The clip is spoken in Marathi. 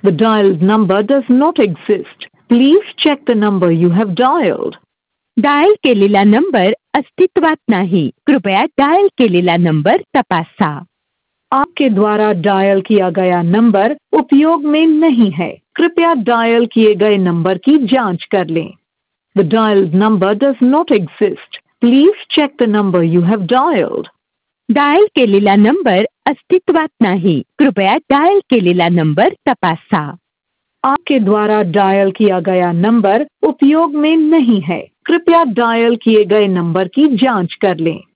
The dialed number does not exist. Please check the number you have dialed. Dial केलेला नंबर अस्तित्वात नाही, कृपया डायल केलेला नंबर तपासा. आपके द्वारा डायल किया गया नंबर उपयोग में नहीं है, कृपया डायल किए गए नंबर की जांच कर लें. The dialed number does not exist. Please check the number you have dialed. Dial केलेला नंबर अस्तित्वात नाही, कृपया डायल केलेला नंबर तपासा. आपके द्वारा डायल किया गया नंबर उपयोग में नहीं है, कृपया डायल किए गए नंबर की जांच कर लें.